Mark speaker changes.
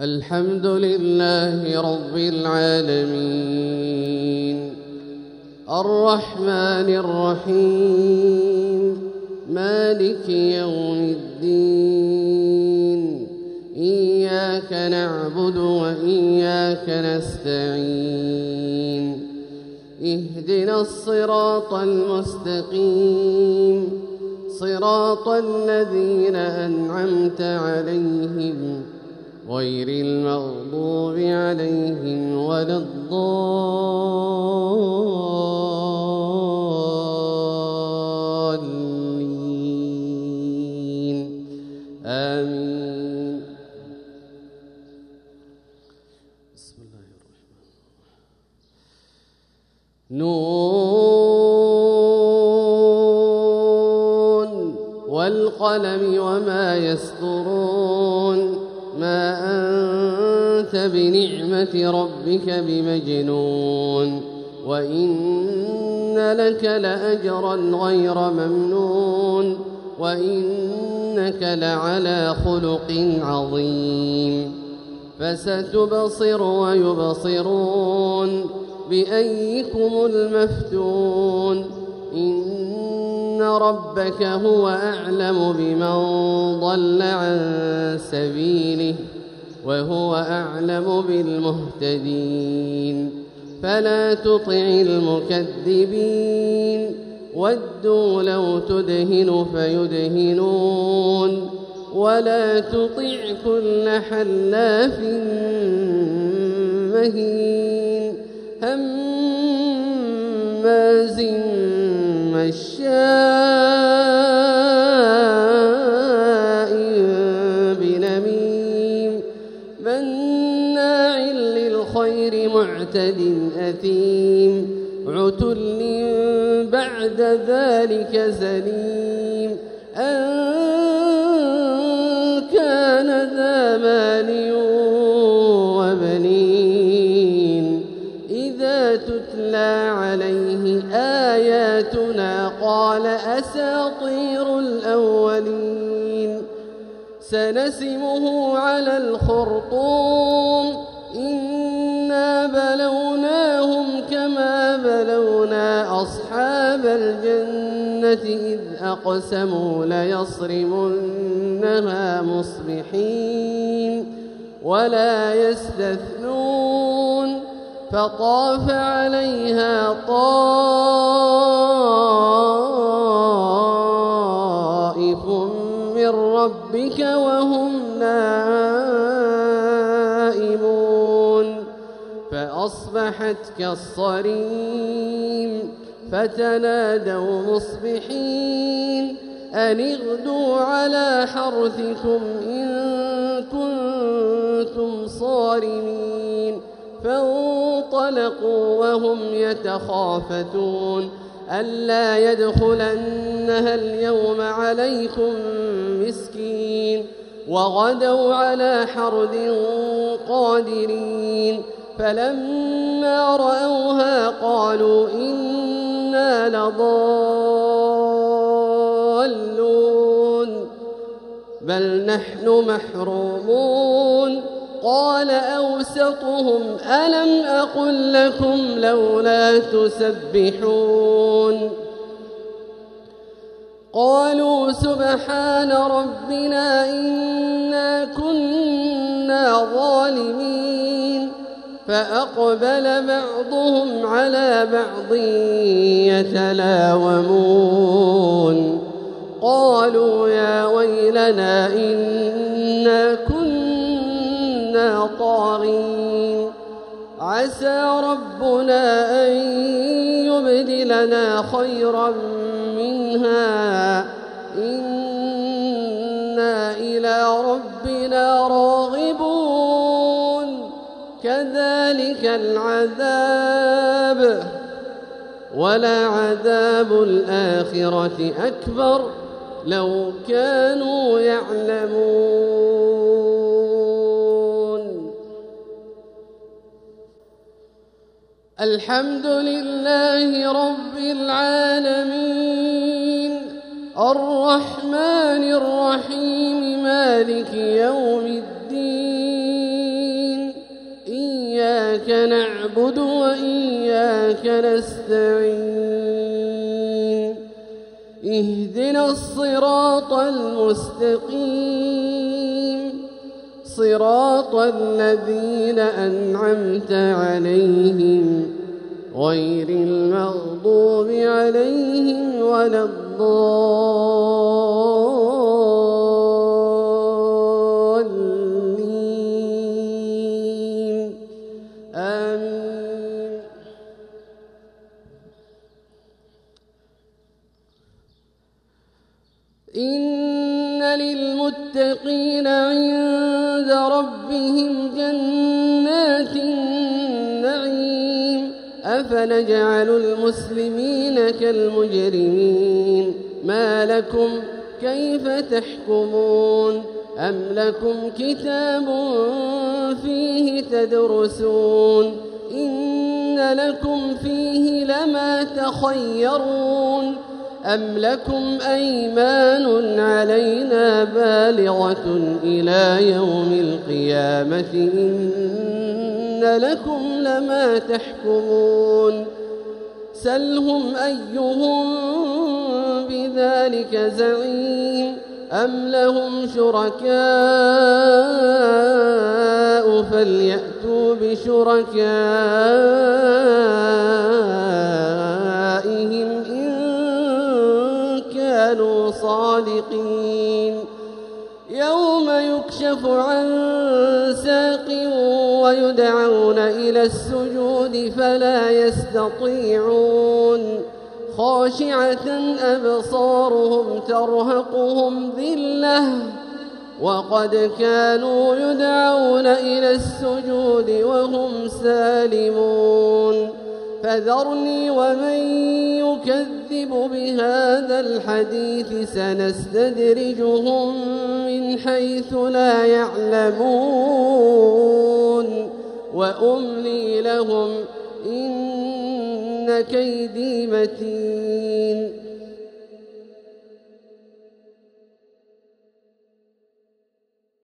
Speaker 1: الحمد لله رب العالمين الرحمن الرحيم مالك يوم الدين إياك نعبد وإياك نستعين اهدنا الصراط المستقيم صراط الذين أنعمت عليهم غير المغضوب عليهم ولا الضالين آمين. بسم الله الرحمن الرحيم. نون والقلم وما يسطرون ما أنت بنعمة ربك بمجنون وإن لك لأجرا غير ممنون وإنك لعلى خلق عظيم فستبصر ويبصرون بأيكم المفتون إن ربك هو أعلم بمن ضل عن سبيله وهو أعلم بالمهتدين فلا تطع المكذبين ودوا لو تدهن فيدهنون ولا تطع كل حلاف مهين هماز مشاء بنميم مناع للخير معتد أثيم عتل بعد ذلك زنيم أن كان ذا مال وبنين إذا تتلى عليه آياتنا قال أساطير الأولين سنسمه على الخرطوم إنا بلوناهم كما بلونا أصحاب الجنة إذ أقسموا ليصرمنها مصبحين ولا يستثنون فطاف عليها طائف من ربك وهم نائمون فأصبحت كالصريم فتنادوا مصبحين أن اغدوا على حرثكم إن كنتم صارمين فانطلقوا وهم يتخافتون ألا يدخلنها اليوم عليكم مسكين وغدوا على حرد قادرين فلما رأوها قالوا إنا لضالون بل نحن محرومون قال أوسطهم ألم أقل لكم لولا تسبحون قالوا سبحان ربنا إنا كنا ظالمين فأقبل بعضهم على بعض يتلاومون قالوا يا ويلنا إنا كنا طاغين عسى ربنا أن يبدلنا خيرا منها إنا إلى ربنا راغبون كذلك العذاب ولعذاب الآخرة أكبر لو كانوا يعلمون. الحمد لله رب العالمين الرحمن الرحيم مالك يوم الدين إياك نعبد وإياك نستعين اهدنا الصراط المستقيم صراط الذين أنعمت عليهم غير المغضوب عليهم ولا الضالين آمين. إن للمتقين عند ربهم جنات النعيم أفنجعل المسلمين كالمجرمين ما لكم كيف تحكمون أم لكم كتاب فيه تدرسون إن لكم فيه لما تخيرون أم لكم أيمان علينا بالغة إلى يوم القيامة إن لكم لما تحكمون سلهم أيهم بذلك زعيم أم لهم شركاء فليأتوا بشركائهم إن كانوا صادقين يوم يكشف عن ساق ويدعون إلى السجود فلا يستطيعون خاشعة أبصارهم ترهقهم ذلة وقد كانوا يدعون إلى السجود وهم سالمون فذرني ومن يكذب بهذا الحديث سنستدرجهم من حيث لا يعلمون وأملي لهم إن كيدي متين